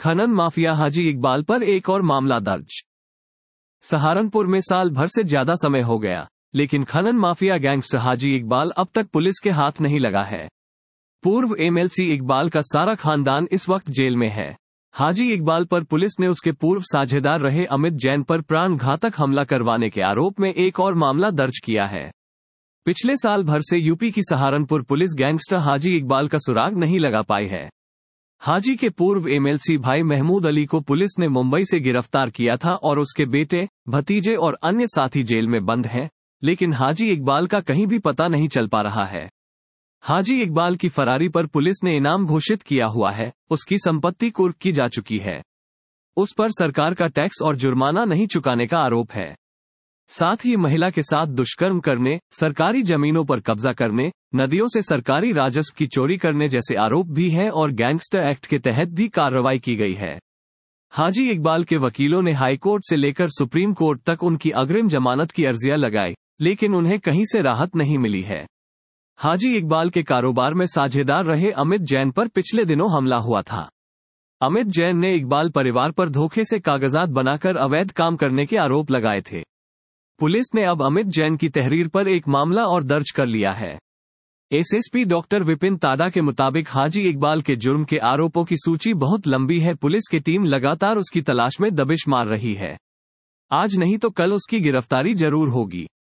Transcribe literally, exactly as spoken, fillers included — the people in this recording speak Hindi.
खनन माफिया हाजी इकबाल पर एक और मामला दर्ज। सहारनपुर में साल भर से ज्यादा समय हो गया, लेकिन खनन माफिया गैंगस्टर हाजी इकबाल अब तक पुलिस के हाथ नहीं लगा है। पूर्व एमएलसी इकबाल का सारा खानदान इस वक्त जेल में है। हाजी इकबाल पर पुलिस ने उसके पूर्व साझेदार रहे अमित जैन पर प्राण घातक हमला करवाने के आरोप में एक और मामला दर्ज किया है। पिछले साल भर से यूपी की सहारनपुर पुलिस गैंगस्टर हाजी इकबाल का सुराग नहीं लगा पाई है। हाजी के पूर्व एमएलसी भाई महमूद अली को पुलिस ने मुंबई से गिरफ्तार किया था और उसके बेटे, भतीजे और अन्य साथी जेल में बंद हैं, लेकिन हाजी इकबाल का कहीं भी पता नहीं चल पा रहा है। हाजी इकबाल की फरारी पर पुलिस ने इनाम घोषित किया हुआ है, उसकी संपत्ति कुर्क की जा चुकी है। उस पर सरकार का टैक्स और जुर्माना नहीं चुकाने का आरोप है। साथ ही महिला के साथ दुष्कर्म करने, सरकारी जमीनों पर कब्जा करने, नदियों से सरकारी राजस्व की चोरी करने जैसे आरोप भी हैं और गैंगस्टर एक्ट के तहत भी कार्रवाई की गई है। हाजी इकबाल के वकीलों ने हाई कोर्ट से लेकर सुप्रीम कोर्ट तक उनकी अग्रिम जमानत की अर्जियां लगाई, लेकिन उन्हें कहीं से राहत नहीं मिली है। हाजी इकबाल के कारोबार में साझेदार रहे अमित जैन पर पिछले दिनों हमला हुआ था। अमित जैन ने इकबाल परिवार पर धोखे से कागजात बनाकर अवैध काम करने के आरोप लगाए थे। पुलिस ने अब अमित जैन की तहरीर पर एक मामला और दर्ज कर लिया है। एसएसपी डॉक्टर विपिन ताडा के मुताबिक हाजी इकबाल के जुर्म के आरोपों की सूची बहुत लंबी है। पुलिस की टीम लगातार उसकी तलाश में दबिश मार रही है। आज नहीं तो कल उसकी गिरफ्तारी जरूर होगी।